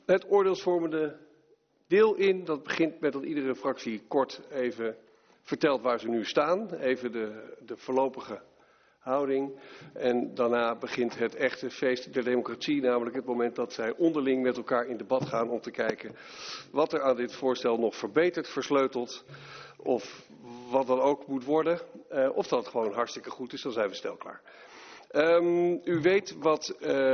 Het oordeelsvormende deel in. Dat begint met dat iedere fractie kort even vertelt waar ze nu staan. Even de voorlopige houding. En daarna begint het echte feest der democratie. Namelijk het moment dat zij onderling met elkaar in debat gaan om te kijken wat er aan dit voorstel nog verbeterd, versleuteld of wat dan ook moet worden. Of dat het gewoon hartstikke goed is, dan zijn we snel klaar. U weet wat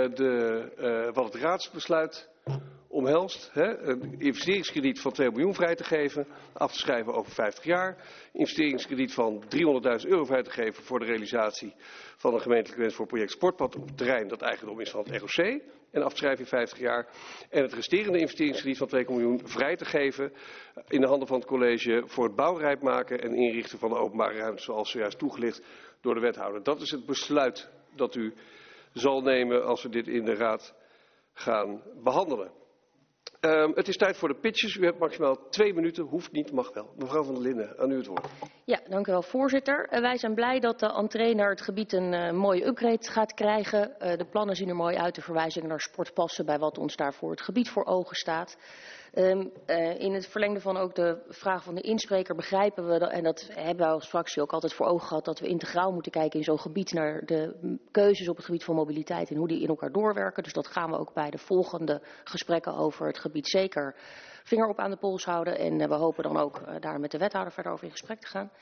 het raadsbesluit omhelst. Een investeringskrediet van 2 miljoen vrij te geven, af te schrijven over 50 jaar. Investeringskrediet van €300.000 vrij te geven voor de realisatie van een gemeentelijke wens voor het project Sportpad op het terrein dat eigendom is van het ROC. En af te schrijven in 50 jaar. En het resterende investeringskrediet van 2 miljoen vrij te geven in de handen van het college voor het bouwrijp maken en inrichten van de openbare ruimte zoals zojuist toegelicht door de wethouder. Dat is het besluit dat u zal nemen als we dit in de raad gaan behandelen. Het is tijd voor de pitches. U hebt maximaal 2 minuten. Hoeft niet, mag wel. Mevrouw van der Linden, aan u het woord. Ja, dank u wel, voorzitter. Wij zijn blij dat de entree naar het gebied een mooie upgrade gaat krijgen. De plannen zien er mooi uit. De verwijzingen naar sport passen bij wat ons daar voor het gebied voor ogen staat. In het verlengde van ook de vraag van de inspreker begrijpen we, en dat hebben wij als fractie ook altijd voor ogen gehad, dat we integraal moeten kijken in zo'n gebied naar de keuzes op het gebied van mobiliteit en hoe die in elkaar doorwerken. Dus dat gaan we ook bij de volgende gesprekken over het gebied zeker vinger op aan de pols houden. En we hopen dan ook daar met de wethouder verder over in gesprek te gaan.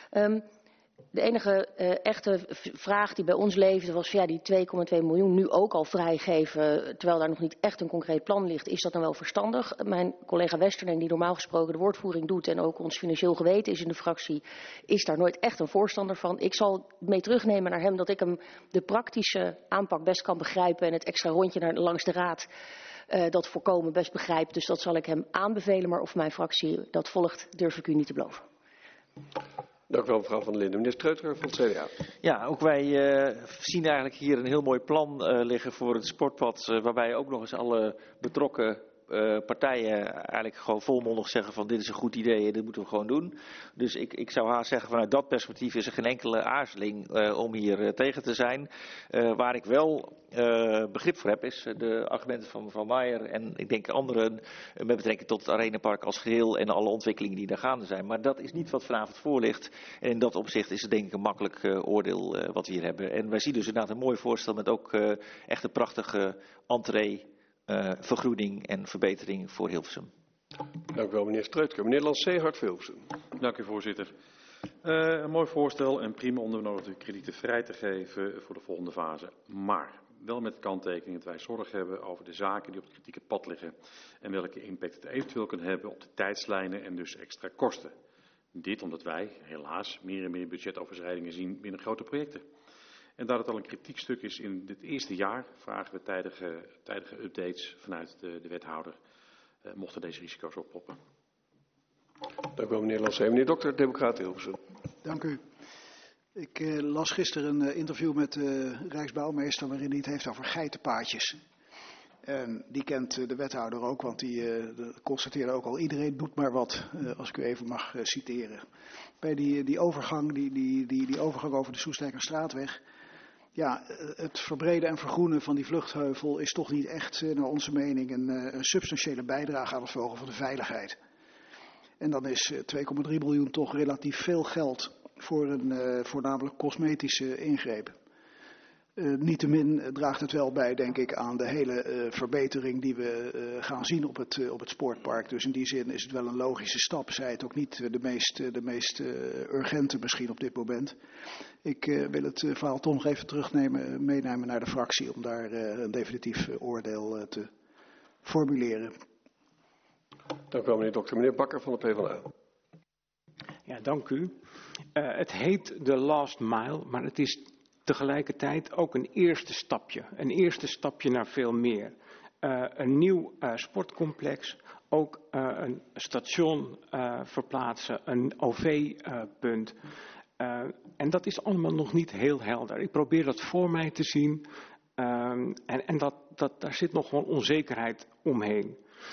De enige echte vraag die bij ons leefde was van ja, die 2,2 miljoen nu ook al vrijgeven, terwijl daar nog niet echt een concreet plan ligt. Is dat dan wel verstandig? Mijn collega Westerling, die normaal gesproken de woordvoering doet en ook ons financieel geweten is in de fractie, is daar nooit echt een voorstander van. Ik zal mee terugnemen naar hem dat ik hem de praktische aanpak best kan begrijpen en het extra rondje langs de raad dat voorkomen best begrijpt. Dus dat zal ik hem aanbevelen, maar of mijn fractie dat volgt, durf ik u niet te beloven. Dank u wel, mevrouw van der Linden. Meneer Streuter van het CDA. Ja, ook wij zien eigenlijk hier een heel mooi plan liggen voor het sportpad, waarbij ook nog eens alle betrokken partijen eigenlijk gewoon volmondig zeggen van dit is een goed idee en dit moeten we gewoon doen. Dus ik zou haast zeggen vanuit dat perspectief is er geen enkele aarzeling om hier tegen te zijn. Waar ik wel begrip voor heb is de argumenten van mevrouw Meijer en ik denk anderen met betrekking tot het Arenapark als geheel en alle ontwikkelingen die daar gaande zijn. Maar dat is niet wat vanavond voor ligt. En in dat opzicht is het denk ik een makkelijk oordeel wat we hier hebben. En wij zien dus inderdaad een mooi voorstel met ook echt een prachtige entree. Vergroening en verbetering voor Hilversum. Dank u wel, meneer Streutker. Meneer Lancé, Hart voor Hilversum. Dank u, voorzitter. Een mooi voorstel en prima om de nodige kredieten vrij te geven voor de volgende fase. Maar wel met de kanttekening dat wij zorg hebben over de zaken die op het kritieke pad liggen en welke impact het eventueel kan hebben op de tijdslijnen en dus extra kosten. Dit omdat wij helaas meer en meer budgetoverschrijdingen zien binnen grote projecten. En dat het al een kritiekstuk is in dit eerste jaar, vragen we tijdige updates vanuit de wethouder, mochten deze risico's oppoppen. Dank u wel, meneer Lancé. Meneer Dokter, Democraat Hilversum. Dank u. Ik las gisteren een interview met de Rijksbouwmeester waarin hij het heeft over geitenpaadjes. En die kent de wethouder ook, want die constateerde ook al iedereen doet maar wat, als ik u even mag citeren. Bij die overgang, die overgang over de Soestdijkerstraatweg. Ja, het verbreden en vergroenen van die vluchtheuvel is toch niet echt, naar onze mening, een substantiële bijdrage aan het verhogen van de veiligheid. En dan is 2,3 miljoen toch relatief veel geld voor een voornamelijk cosmetische ingreep. Niettemin draagt het wel bij, denk ik, aan de hele verbetering die we gaan zien op het sportpark. Dus in die zin is het wel een logische stap. Zij het ook niet de meest urgente misschien op dit moment. Ik wil het verhaal toch nog even meenemen naar de fractie om daar een definitief oordeel te formuleren. Dank u wel, meneer Dokter. Meneer Bakker van de PvdA. Ja, dank u. Het heet de last mile, maar het is tegelijkertijd ook een eerste stapje. Een eerste stapje naar veel meer. Een nieuw sportcomplex, ook een station verplaatsen, een OV-punt. En dat is allemaal nog niet heel helder. Ik probeer dat voor mij te zien. En daar zit nog gewoon onzekerheid omheen.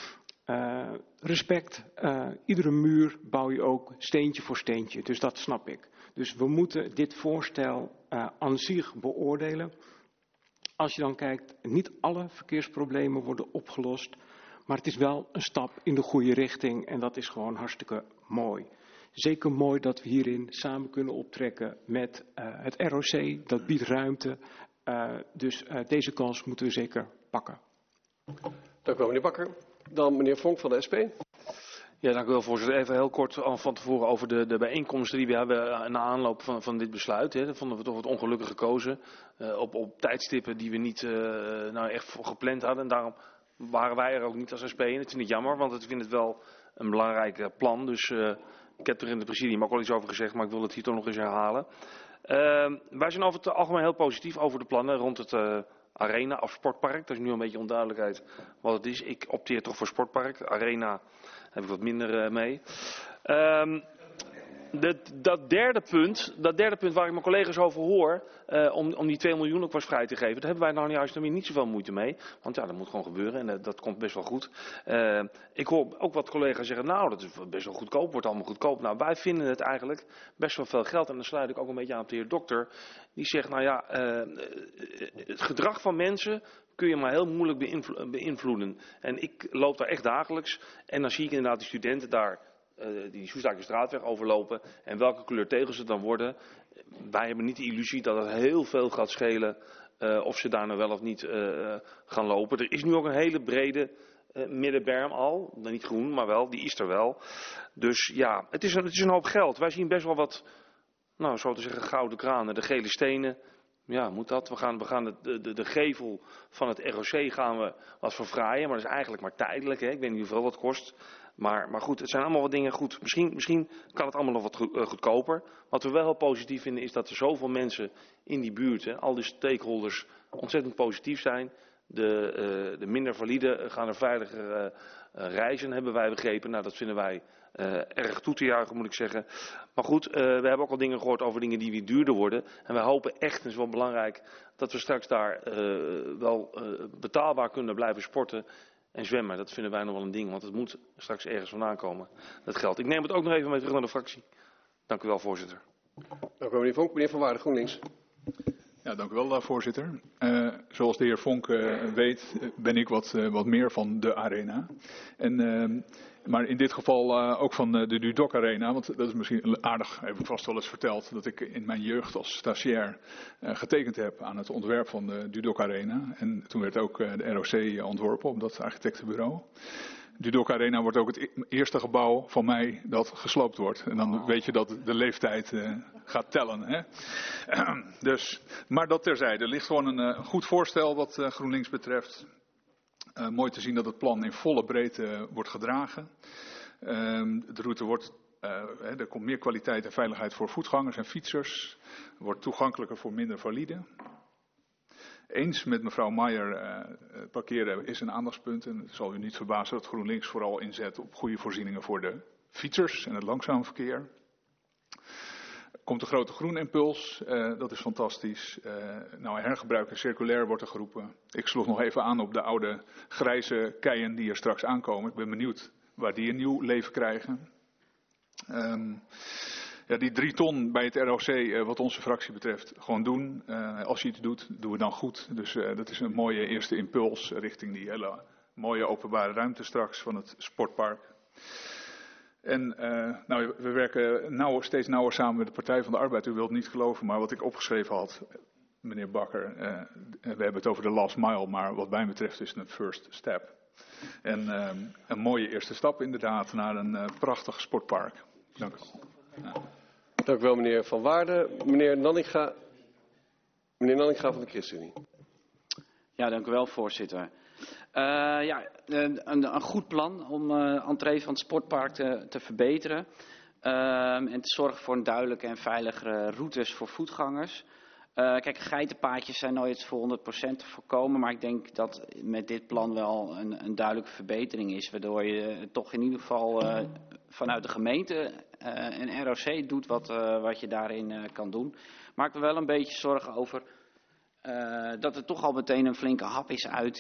Respect, iedere muur bouw je ook steentje voor steentje, dus dat snap ik. Dus we moeten dit voorstel aan zich beoordelen. Als je dan kijkt, niet alle verkeersproblemen worden opgelost, Maar het is wel een stap in de goede richting en dat is gewoon hartstikke mooi. Zeker mooi dat we hierin samen kunnen optrekken met het ROC. Dat biedt ruimte. Dus deze kans moeten we zeker pakken. Dank u wel, meneer Bakker. Dan meneer Vonk van de SP. Ja, dank u wel, voorzitter. Even heel kort van tevoren over de bijeenkomsten die we hebben na aanloop van dit besluit. Hè. Dat vonden we toch wat ongelukkig gekozen. Op tijdstippen die we niet echt gepland hadden. En daarom waren wij er ook niet als SP in. Dat vind ik jammer, want ik vind het wel een belangrijk plan. Dus ik heb er in het presidium ook al iets over gezegd, maar ik wil het hier toch nog eens herhalen. Wij zijn over het algemeen heel positief over de plannen rond het Arena of Sportpark. Er is nu een beetje onduidelijkheid wat het is. Ik opteer toch voor Sportpark. Arena heb ik wat minder mee. Dat derde punt waar ik mijn collega's over hoor, om die 2 miljoen ook was vrij te geven, daar hebben wij nou juist niet zoveel moeite mee. Want ja, dat moet gewoon gebeuren en dat komt best wel goed. Ik hoor ook wat collega's zeggen, nou dat is best wel goedkoop, wordt allemaal goedkoop. Nou, wij vinden het eigenlijk best wel veel geld en dan sluit ik ook een beetje aan op de heer Dokter. Die zegt, nou ja, het gedrag van mensen kun je maar heel moeilijk beïnvloeden. En ik loop daar echt dagelijks en dan zie ik inderdaad die studenten daar die Soestakenstraatweg overlopen en welke kleur tegels het dan worden. Wij hebben niet de illusie dat het heel veel gaat schelen of ze daar nou wel of niet gaan lopen. Er is nu ook een hele brede middenberm al, niet groen, maar wel, die is er wel. Dus ja, het is een hoop geld. Wij zien best wel wat, nou zo te zeggen, gouden kranen, de gele stenen. Ja, moet dat? We gaan de gevel van het ROC gaan we wat verfraaien, maar dat is eigenlijk maar tijdelijk. Hè? Ik weet niet hoeveel dat kost. Maar goed, het zijn allemaal wat dingen goed. Misschien kan het allemaal nog wat goedkoper. Wat we wel heel positief vinden is dat er zoveel mensen in die buurt, hè, al die stakeholders, ontzettend positief zijn. De minder valide gaan er veiliger reizen, hebben wij begrepen. Nou, dat vinden wij erg toe te juichen, moet ik zeggen. Maar goed, we hebben ook al dingen gehoord over dingen die weer duurder worden. En wij hopen echt, en dat is wel belangrijk, dat we straks daar wel betaalbaar kunnen blijven sporten en zwemmen. Dat vinden wij nog wel een ding, want het moet straks ergens vandaan komen, dat geld. Ik neem het ook nog even mee terug naar de fractie. Dank u wel, voorzitter. Dank u, meneer Vonk. Meneer Van Waarden, GroenLinks. Ja, dank u wel, voorzitter. Zoals de heer Vonk weet, ben ik wat meer van de arena. Maar in dit geval ook van de Dudok Arena. Want dat is misschien aardig, heb ik vast wel eens verteld, dat ik in mijn jeugd als stagiair getekend heb aan het ontwerp van de Dudok Arena. En toen werd ook de ROC ontworpen op dat architectenbureau. Dudok Arena wordt ook het eerste gebouw van mij dat gesloopt wordt. En dan weet je dat de leeftijd gaat tellen. Hè? Maar dat terzijde. Er ligt gewoon een goed voorstel wat GroenLinks betreft. Mooi te zien dat het plan in volle breedte wordt gedragen. De route wordt, er komt meer kwaliteit en veiligheid voor voetgangers en fietsers. Wordt toegankelijker voor minder validen. Eens met mevrouw Meijer, parkeren is een aandachtspunt. En het zal u niet verbazen dat GroenLinks vooral inzet op goede voorzieningen voor de fietsers en het langzaam verkeer. Komt de grote groenimpuls, dat is fantastisch. Hergebruik en circulair wordt er geroepen. Ik sloeg nog even aan op de oude grijze keien die er straks aankomen. Ik ben benieuwd waar die een nieuw leven krijgen. Die 3 ton bij het ROC, wat onze fractie betreft, gewoon doen. Als je iets doet, doen we dan goed. Dus dat is een mooie eerste impuls richting die hele mooie openbare ruimte straks van het sportpark. En we werken steeds nauwer samen met de Partij van de Arbeid. U wilt niet geloven, maar wat ik opgeschreven had, meneer Bakker, we hebben het over de last mile, maar wat mij betreft is het een first step. En een mooie eerste stap inderdaad naar een prachtig sportpark. Dank u wel. Ja. Dank u wel, meneer Van Waarden. Meneer Nanninga van de ChristenUnie. Ja, dank u wel, voorzitter. Een goed plan om entree van het sportpark te verbeteren. En te zorgen voor een duidelijke en veiligere routes voor voetgangers. Kijk, geitenpaadjes zijn nooit voor 100% te voorkomen. Maar ik denk dat met dit plan wel een duidelijke verbetering is. Waardoor je toch in ieder geval vanuit de gemeente en ROC doet wat je daarin kan doen. Maak me wel een beetje zorgen over dat er toch al meteen een flinke hap is uit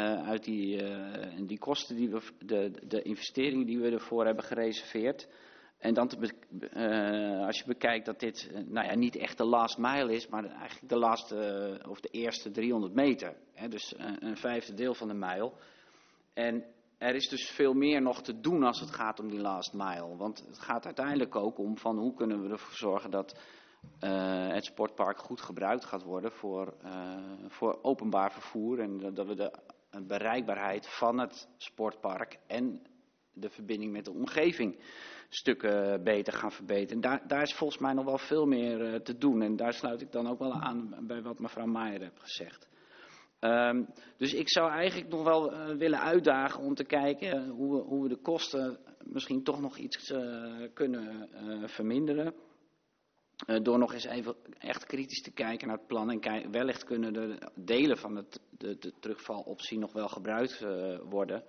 die kosten die de investeringen die we ervoor hebben gereserveerd. En dan als je bekijkt dat dit niet echt de last mile is, maar eigenlijk de eerste 300 meter. Hè, dus een vijfde deel van de mijl. En er is dus veel meer nog te doen als het gaat om die last mile. Want het gaat uiteindelijk ook om van hoe kunnen we ervoor zorgen dat het sportpark goed gebruikt gaat worden voor openbaar vervoer. En dat we de bereikbaarheid van het sportpark en de verbinding met de omgeving stukken beter gaan verbeteren. Daar is volgens mij nog wel veel meer te doen. En daar sluit ik dan ook wel aan bij wat mevrouw Meijer heeft gezegd. Dus ik zou eigenlijk nog wel willen uitdagen om te kijken hoe we de kosten misschien toch nog iets kunnen verminderen. Door nog eens even echt kritisch te kijken naar het plan. En wellicht kunnen de delen van de terugvaloptie nog wel gebruikt worden.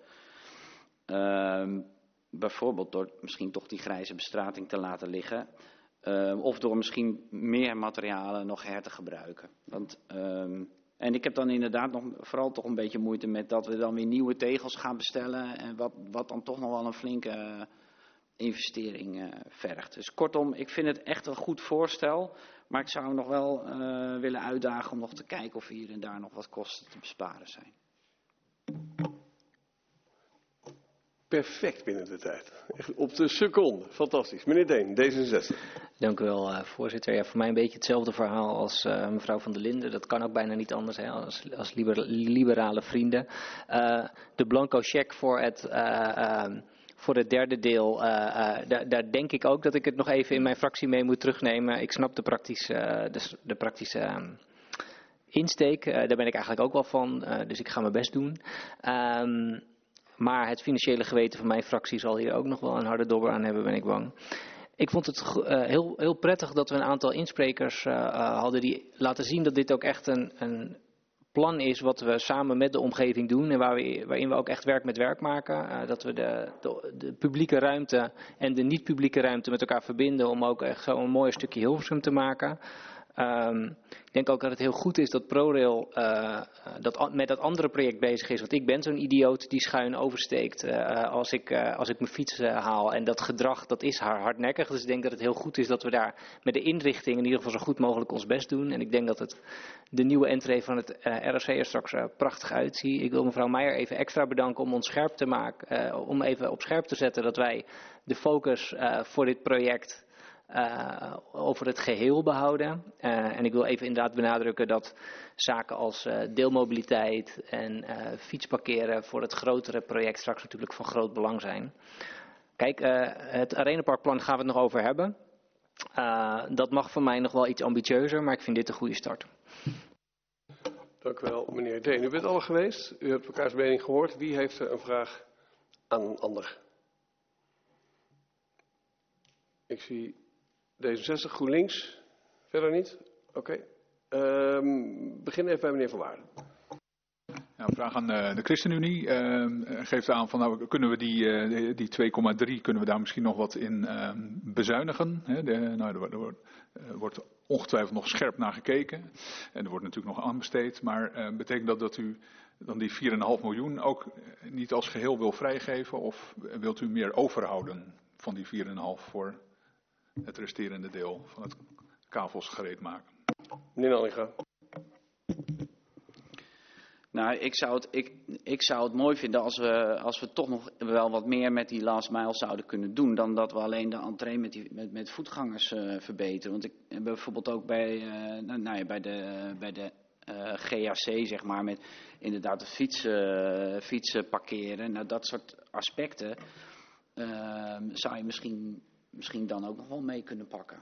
Bijvoorbeeld door misschien toch die grijze bestrating te laten liggen. Of door misschien meer materialen nog her te gebruiken. En ik heb dan inderdaad vooral toch een beetje moeite met dat we dan weer nieuwe tegels gaan bestellen. En wat dan toch nog wel een flinke investering vergt. Dus kortom, ik vind het echt een goed voorstel. Maar ik zou nog wel willen uitdagen om nog te kijken of hier en daar nog wat kosten te besparen zijn. Perfect binnen de tijd. Echt op de seconde. Fantastisch. Meneer Deen, D66. Dank u wel, voorzitter. Ja, voor mij een beetje hetzelfde verhaal als mevrouw Van der Linden. Dat kan ook bijna niet anders, hè, als liberale vrienden. De blanco cheque voor het derde deel, daar denk ik ook dat ik het nog even in mijn fractie mee moet terugnemen. Ik snap de praktische insteek. Daar ben ik eigenlijk ook wel van, dus ik ga mijn best doen. Maar het financiële geweten van mijn fractie zal hier ook nog wel een harde dobber aan hebben, ben ik bang. Ik vond het heel prettig dat we een aantal insprekers hadden die laten zien dat dit ook echt een plan is wat we samen met de omgeving doen. En waarin we ook echt werk met werk maken. Dat we de publieke ruimte en de niet-publieke ruimte met elkaar verbinden om ook echt zo'n mooi stukje Hilversum te maken. Ik denk ook dat het heel goed is dat ProRail met dat andere project bezig is. Want ik ben zo'n idioot die schuin oversteekt als ik mijn fiets haal. En dat gedrag, dat is hardnekkig. Dus ik denk dat het heel goed is dat we daar met de inrichting in ieder geval zo goed mogelijk ons best doen. En ik denk dat de nieuwe entree van het ROC er straks prachtig uitziet. Ik wil mevrouw Meijer even extra bedanken om ons scherp te maken. Om even op scherp te zetten dat wij de focus voor dit project over het geheel behouden. En ik wil even inderdaad benadrukken dat zaken als deelmobiliteit en fietsparkeren voor het grotere project straks natuurlijk van groot belang zijn. Kijk, het Arenaparkplan gaan we het nog over hebben. Dat mag voor mij nog wel iets ambitieuzer, maar ik vind dit een goede start. Dank u wel, meneer Deen. U bent al geweest. U hebt elkaars mening gehoord. Wie heeft er een vraag aan een ander? Ik zie D66, GroenLinks. Verder niet? Oké. Begin even bij meneer Van Waarden. Ja, een vraag aan de ChristenUnie. Geeft aan van nou kunnen we die 2,3 kunnen we daar misschien nog wat in bezuinigen. Hè? Er wordt ongetwijfeld nog scherp naar gekeken. En er wordt natuurlijk nog aan besteed. Maar betekent dat u dan die 4,5 miljoen ook niet als geheel wil vrijgeven? Of wilt u meer overhouden van die 4,5 voor het resterende deel van het kavels gereed maken? Meneer Nanninga. Nou, ik zou het mooi vinden als we toch nog wel wat meer met die last mile zouden kunnen doen. Dan dat we alleen de entree met voetgangers verbeteren. Want ik heb bijvoorbeeld ook bij de GAC, zeg maar, met inderdaad de fietsen parkeren. Nou, dat soort aspecten zou je misschien dan ook nog wel mee kunnen pakken.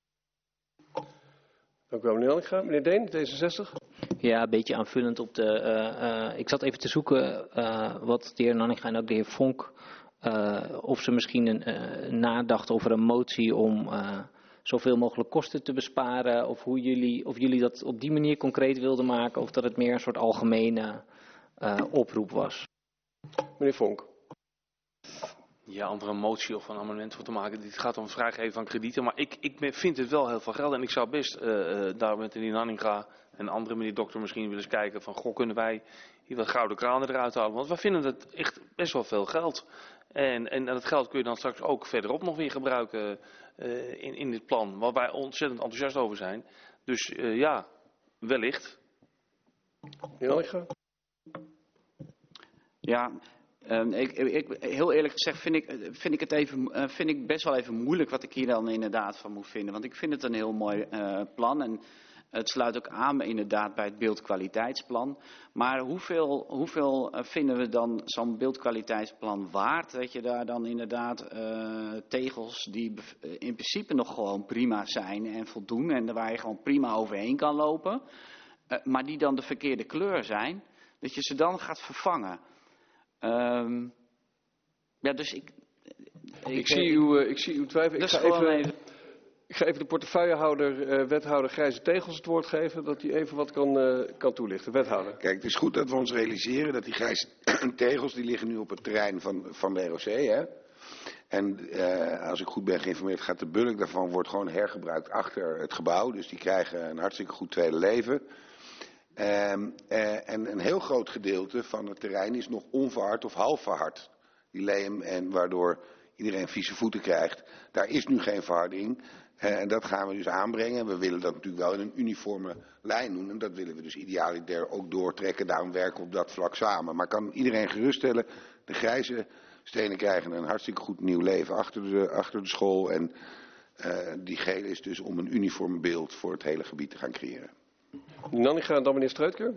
Dank u wel, meneer Nanninga. Meneer Deen, D66. Ja, een beetje aanvullend op ik zat even te zoeken wat de heer Nanninga en ook de heer Vonk, of ze misschien nadachten over een motie om zoveel mogelijk kosten te besparen. Of of jullie dat op die manier concreet wilden maken, of dat het meer een soort algemene oproep was. Meneer Vonk. Ja, om er een motie of een amendement voor te maken. Dit gaat om het vrijgeven van kredieten. Maar ik vind het wel heel veel geld. En ik zou best daar met meneer Nanninga en andere meneer Dokter misschien willen eens kijken van, goh, kunnen wij hier wat gouden kranen eruit halen? Want wij vinden het echt best wel veel geld. En dat geld kun je dan straks ook verderop nog weer gebruiken in dit plan. Waar wij ontzettend enthousiast over zijn. Dus ja, wellicht. Meneer Nanninga. Ja, Heel eerlijk gezegd vind ik best wel even moeilijk wat ik hier dan inderdaad van moet vinden. Want ik vind het een heel mooi plan en het sluit ook aan inderdaad bij het beeldkwaliteitsplan. Maar hoeveel vinden we dan zo'n beeldkwaliteitsplan waard? Dat je daar dan inderdaad tegels die in principe nog gewoon prima zijn en voldoen. En waar je gewoon prima overheen kan lopen. Maar die dan de verkeerde kleur zijn. Dat je ze dan gaat vervangen. Dus ik zie uw twijfel. Ik ga even de portefeuillehouder, wethouder Grijze Tegels het woord geven, dat hij even wat kan toelichten. Wethouder. Kijk, het is goed dat we ons realiseren dat die Grijze Tegels, die liggen nu op het terrein van de ROC. Hè? En als ik goed ben geïnformeerd, gaat de bulk daarvan wordt gewoon hergebruikt achter het gebouw. Dus die krijgen een hartstikke goed tweede leven. En een heel groot gedeelte van het terrein is nog onverhard of half verhard. Die leem en waardoor iedereen vieze voeten krijgt. Daar is nu geen verharding. En dat gaan we dus aanbrengen. We willen dat natuurlijk wel in een uniforme lijn doen. En dat willen we dus idealiter ook doortrekken. Daarom werken we op dat vlak samen. Maar kan iedereen geruststellen, de grijze stenen krijgen een hartstikke goed nieuw leven achter de school. En die gele is dus om een uniform beeld voor het hele gebied te gaan creëren. Nanninga en dan meneer Streutker.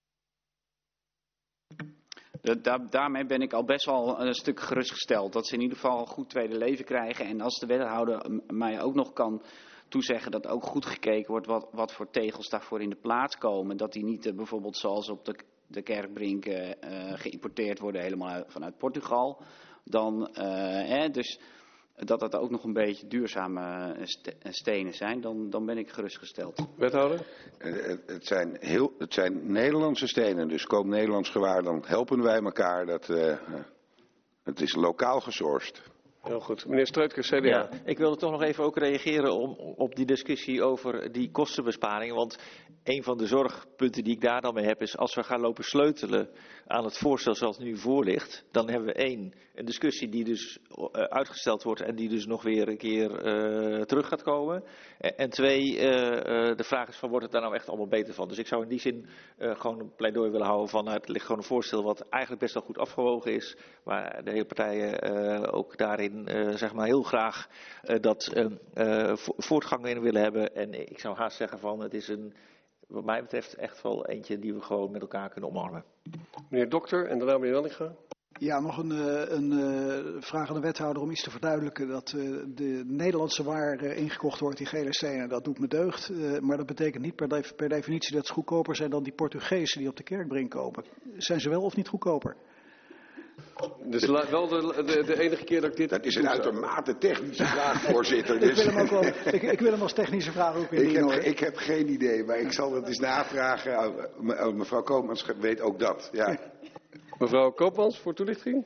Daarmee ben ik al best wel een stuk gerustgesteld. Dat ze in ieder geval een goed tweede leven krijgen. En als de wethouder mij ook nog kan toezeggen dat ook goed gekeken wordt wat voor tegels daarvoor in de plaats komen. Dat die niet bijvoorbeeld zoals op de Kerkbrink geïmporteerd worden helemaal vanuit Portugal. Dus dat het ook nog een beetje duurzame stenen zijn, dan ben ik gerustgesteld. Wethouder? Het zijn Nederlandse stenen, dus koop Nederlands gewaar, dan helpen wij elkaar. Het is lokaal gesourced. Heel goed. Meneer Streutker, CDA. Ja, ik wilde toch nog even ook reageren op die discussie over die kostenbesparingen. Want een van de zorgpunten die ik daar dan mee heb is, als we gaan lopen sleutelen aan het voorstel zoals het nu voor ligt, dan hebben we een discussie die dus uitgesteld wordt en die dus nog weer een keer terug gaat komen. En twee, de vraag is van, wordt het daar nou echt allemaal beter van? Dus ik zou in die zin gewoon een pleidooi willen houden van, het ligt gewoon een voorstel wat eigenlijk best wel goed afgewogen is, waar de hele partijen ook daarin zeg maar heel graag voortgang in willen hebben. En ik zou haast zeggen van, het is wat mij betreft echt wel eentje die we gewoon met elkaar kunnen omarmen. Meneer Dokter en daarna meneer Nanninga. Ja, nog een vraag aan de wethouder om iets te verduidelijken. Dat de Nederlandse waar ingekocht wordt, die gele stenen, dat doet me deugd. Maar dat betekent niet per definitie dat ze goedkoper zijn dan die Portugezen die op de Kerkbrink kopen. Zijn ze wel of niet goedkoper? Dus wel de enige keer dat ik dit... Dat is een uitermate technische vraag, voorzitter. Dus. Ik wil hem als technische vraag ook indienen. Ik heb geen idee, maar ik zal dat eens navragen. Mevrouw Koopmans weet ook dat. Ja. Mevrouw Koopmans, voor toelichting.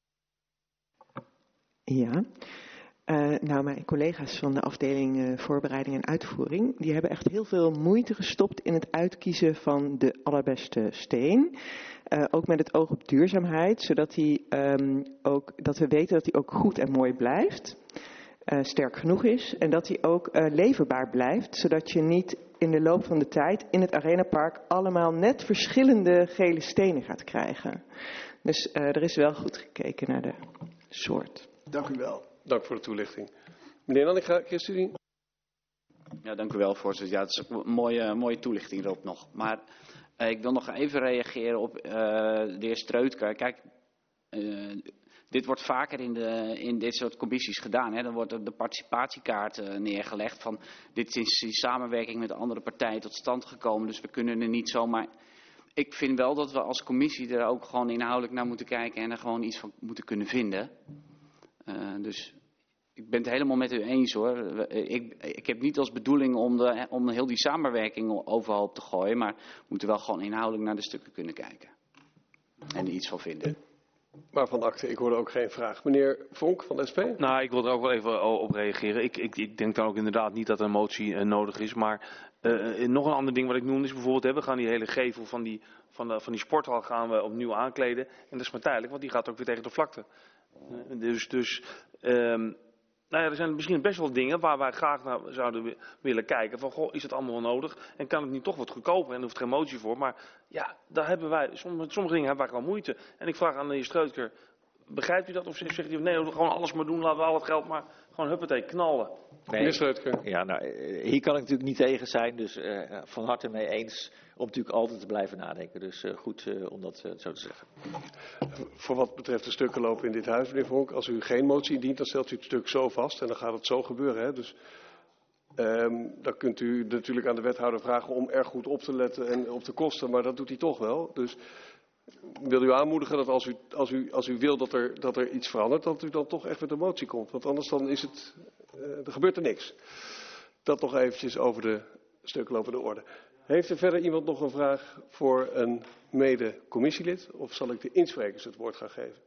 Ja. Mijn collega's van de afdeling voorbereiding en uitvoering, die hebben echt heel veel moeite gestopt in het uitkiezen van de allerbeste steen. Ook met het oog op duurzaamheid, zodat dat we weten dat die ook goed en mooi blijft. Sterk genoeg is en dat die ook leverbaar blijft, zodat je niet in de loop van de tijd in het Arenapark allemaal net verschillende gele stenen gaat krijgen. Dus er is wel goed gekeken naar de soort. Dank u wel. Dank voor de toelichting. Meneer Nanninga, ChristenUnie. Ja, dank u wel, voorzitter. Ja, het is een mooie toelichting erop nog. Maar ik wil nog even reageren op de heer Streutker. Kijk, dit wordt vaker in dit soort commissies gedaan. Hè. Dan wordt de participatiekaart neergelegd van dit is in samenwerking met andere partijen tot stand gekomen. Dus we kunnen er niet zomaar... Ik vind wel dat we als commissie er ook gewoon inhoudelijk naar moeten kijken en er gewoon iets van moeten kunnen vinden. Dus ik ben het helemaal met u eens hoor. Ik heb niet als bedoeling om heel die samenwerking overhoop te gooien. Maar we moeten wel gewoon inhoudelijk naar de stukken kunnen kijken. En er iets van vinden. Waarvan akte? Ik hoorde ook geen vraag. Meneer Vonk van de SP? Nou, ik wil er ook wel even op reageren. Ik denk dan ook inderdaad niet dat een motie nodig is. Maar nog een ander ding wat ik noem is bijvoorbeeld... we gaan die hele gevel van die sporthal gaan we opnieuw aankleden. En dat is maar tijdelijk, want die gaat ook weer tegen de vlakte. Er zijn misschien best wel dingen waar wij graag naar zouden willen kijken. Van, goh, is het allemaal wel nodig? En kan het niet toch wat goedkoper? En er hoeft geen motie voor. Maar ja, daar hebben wij, met sommige dingen hebben wij gewoon moeite. En ik vraag aan de heer Streutker, Begrijpt u dat? Of zegt u, nee, we gewoon alles maar doen, laten we al het geld maar gewoon huppatee knallen? Nee. Ja, nou, hier kan ik natuurlijk niet tegen zijn, dus van harte mee eens om natuurlijk altijd te blijven nadenken. Dus goed om dat zo te zeggen. Voor wat betreft de stukken lopen in dit huis, meneer Vonk, als u geen motie indient, dan stelt u het stuk zo vast en dan gaat het zo gebeuren. Hè? Dus dan kunt u natuurlijk aan de wethouder vragen om erg goed op te letten en op de kosten, maar dat doet hij toch wel. Dus wil u aanmoedigen dat als u wil dat er iets verandert, dat u dan toch echt met een motie komt. Want anders dan is het, er gebeurt er niks. Dat nog eventjes over de stuklopende orde. Heeft er verder iemand nog een vraag voor een mede-commissielid? Of zal ik de insprekers het woord gaan geven?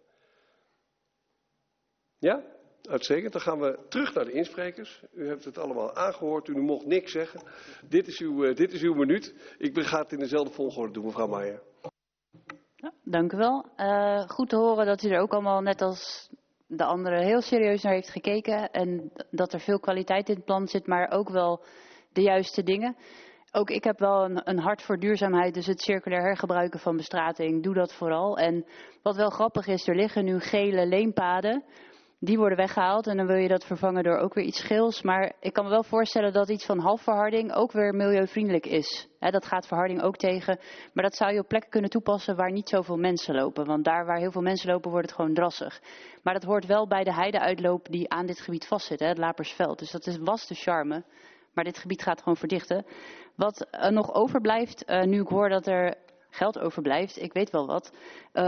Ja? Uitstekend. Dan gaan we terug naar de insprekers. U hebt het allemaal aangehoord. U mocht niks zeggen. Dit is uw minuut. Ik ga het in dezelfde volgorde doen, mevrouw Meijer. Ja, dank u wel. Goed te horen dat u er ook allemaal, net als de anderen, heel serieus naar heeft gekeken. En dat er veel kwaliteit in het plan zit, maar ook wel de juiste dingen. Ook ik heb wel een hart voor duurzaamheid, dus het circulair hergebruiken van bestrating, doe dat vooral. En wat wel grappig is, er liggen nu gele leenpaden. Die worden weggehaald en dan wil je dat vervangen door ook weer iets geels. Maar ik kan me wel voorstellen dat iets van halfverharding ook weer milieuvriendelijk is. Dat gaat verharding ook tegen. Maar dat zou je op plekken kunnen toepassen waar niet zoveel mensen lopen. Want daar waar heel veel mensen lopen wordt het gewoon drassig. Maar dat hoort wel bij de heideuitloop die aan dit gebied vastzit, het Lapersveld. Dus dat was de charme. Maar dit gebied gaat gewoon verdichten. Wat nog overblijft, nu ik hoor dat er geld overblijft, ik weet wel wat,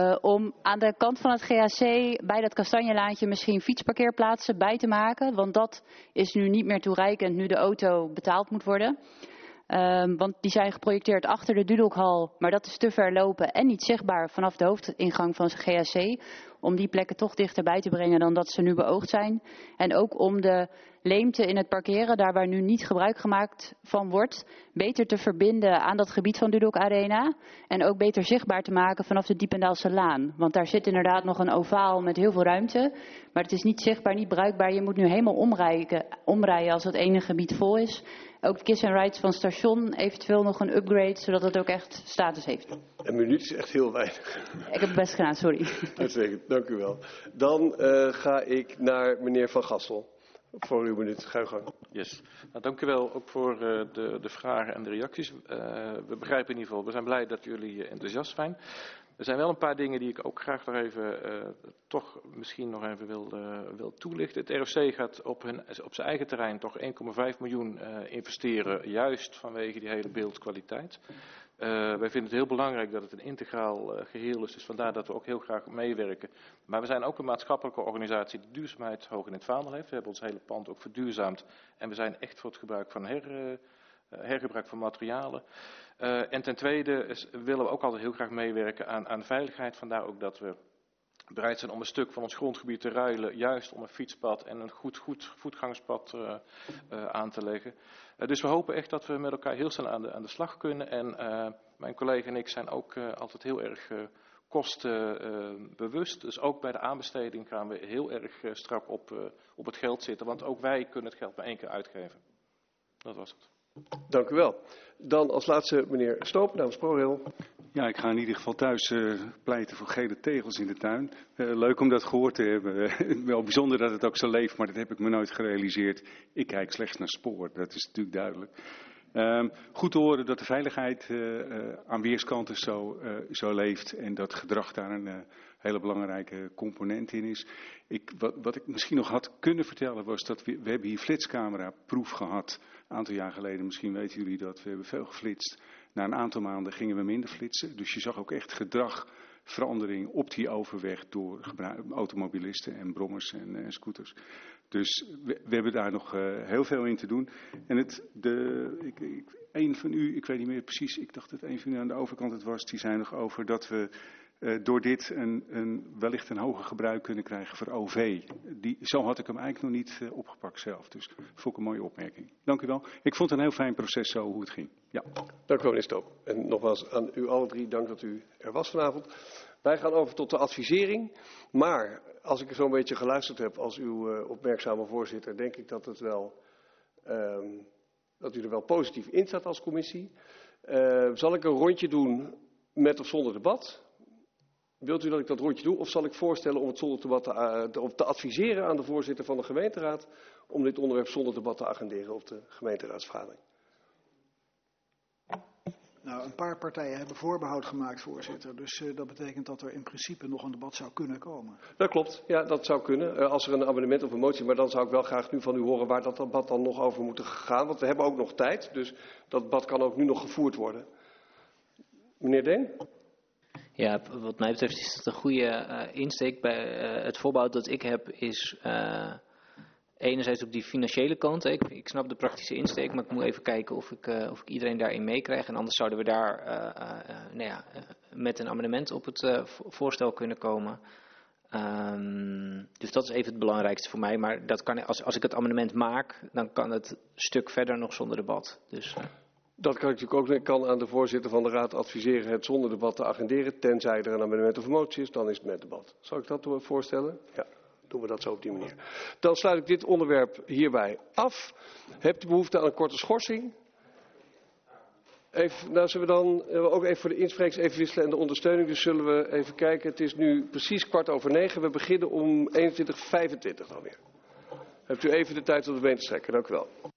om aan de kant van het GHC bij dat Kastanjelaantje misschien fietsparkeerplaatsen bij te maken. Want dat is nu niet meer toereikend nu de auto betaald moet worden. Want die zijn geprojecteerd achter de Dudokhal, maar dat is te ver lopen en niet zichtbaar vanaf de hoofdingang van het GHC. Om die plekken toch dichterbij te brengen dan dat ze nu beoogd zijn. En ook om de leemte in het parkeren, daar waar nu niet gebruik gemaakt van wordt, beter te verbinden aan dat gebied van Dudok Arena. En ook beter zichtbaar te maken vanaf de Diependaalse Laan. Want daar zit inderdaad nog een ovaal met heel veel ruimte. Maar het is niet zichtbaar, niet bruikbaar. Je moet nu helemaal omrijden als het ene gebied vol is. Ook de Kiss and Rides van station, eventueel nog een upgrade, zodat het ook echt status heeft. Een minuut is echt heel weinig. Ik heb het best gedaan, sorry. Uitstekend, dank u wel. Dan ga ik naar meneer Van Gassel. Voor uw minuut, ga uw gang. Yes. Nou, dank u wel ook voor de vragen en de reacties. We begrijpen in ieder geval, we zijn blij dat jullie enthousiast zijn. Er zijn wel een paar dingen die ik ook graag nog even, toch misschien nog even wil toelichten. Het ROC gaat op zijn eigen terrein toch 1,5 miljoen investeren, juist vanwege die hele beeldkwaliteit. Wij vinden het heel belangrijk dat het een integraal geheel is, dus vandaar dat we ook heel graag meewerken. Maar we zijn ook een maatschappelijke organisatie die duurzaamheid hoog in het vaandel heeft. We hebben ons hele pand ook verduurzaamd en we zijn echt voor het gebruik van hergebruik van materialen. En ten tweede willen we ook altijd heel graag meewerken aan veiligheid. Vandaar ook dat we bereid zijn om een stuk van ons grondgebied te ruilen, juist om een fietspad en een goed voetgangerspad aan te leggen. Dus we hopen echt dat we met elkaar heel snel aan de slag kunnen. En mijn collega en ik zijn ook altijd heel erg kostenbewust. Dus ook bij de aanbesteding gaan we heel erg strak op het geld zitten. Want ook wij kunnen het geld maar 1 keer uitgeven. Dat was het. Dank u wel. Dan als laatste meneer Stoop namens ProRail. Ja, ik ga in ieder geval thuis pleiten voor gele tegels in de tuin. Leuk om dat gehoord te hebben. Wel bijzonder dat het ook zo leeft, maar dat heb ik me nooit gerealiseerd. Ik kijk slechts naar spoor, dat is natuurlijk duidelijk. Goed te horen dat de veiligheid aan weerskanten zo leeft en dat gedrag daar een hele belangrijke component in is. Wat ik misschien nog had kunnen vertellen was dat we hebben hier flitscamera proef gehad. Een aantal jaar geleden, misschien weten jullie dat, we hebben veel geflitst. Na een aantal maanden gingen we minder flitsen. Dus je zag ook echt gedragverandering op die overweg door automobilisten en brommers en scooters. Dus we hebben daar nog heel veel in te doen. En een van u, ik weet niet meer precies, ik dacht dat een van u aan de overkant het was, die zei nog over dat we door dit wellicht een hoger gebruik kunnen krijgen voor OV. Zo had ik hem eigenlijk nog niet opgepakt zelf. Dus dat vond ik een mooie opmerking. Dank u wel. Ik vond het een heel fijn proces zo hoe het ging. Ja. Dank u wel, meneer Stoop. En nogmaals aan u alle drie, dank dat u er was vanavond. Wij gaan over tot de advisering. Maar als ik zo'n beetje geluisterd heb als uw opmerkzame voorzitter, denk ik dat het wel, dat u er wel positief in staat als commissie. Zal ik een rondje doen met of zonder debat? Wilt u dat ik dat rondje doe of zal ik voorstellen om het zonder debat te adviseren aan de voorzitter van de gemeenteraad om dit onderwerp zonder debat te agenderen op de gemeenteraadsvergadering? Nou, een paar partijen hebben voorbehoud gemaakt, voorzitter. Dus dat betekent dat er in principe nog een debat zou kunnen komen. Dat klopt, ja, dat zou kunnen. Als er een amendement of een motie, maar dan zou ik wel graag nu van u horen waar dat debat dan nog over moet gaan. Want we hebben ook nog tijd, dus dat debat kan ook nu nog gevoerd worden. Meneer Deen? Ja, wat mij betreft is dat een goede insteek. Bij het voorbehoud dat ik heb is enerzijds op die financiële kant. Ik snap de praktische insteek, maar ik moet even kijken of ik iedereen daarin meekrijg. En anders zouden we daar met een amendement op het voorstel kunnen komen. Dus dat is even het belangrijkste voor mij. Maar dat kan, als ik het amendement maak, dan kan het stuk verder nog zonder debat. Dus, Dat kan ik natuurlijk ook. Ik kan aan de voorzitter van de raad adviseren het zonder debat te agenderen. Tenzij er een amendement of een motie is, dan is het met debat. Zal ik dat voorstellen? Ja. Doen we dat zo op die manier. Dan sluit ik dit onderwerp hierbij af. Hebt u behoefte aan een korte schorsing? Nou zullen we dan ook even voor de insprekers even wisselen en de ondersteuning. Dus zullen we even kijken. Het is nu precies 9:15. We beginnen om 21:25 dan weer. Hebt u even de tijd om de been te strekken. Dank u wel.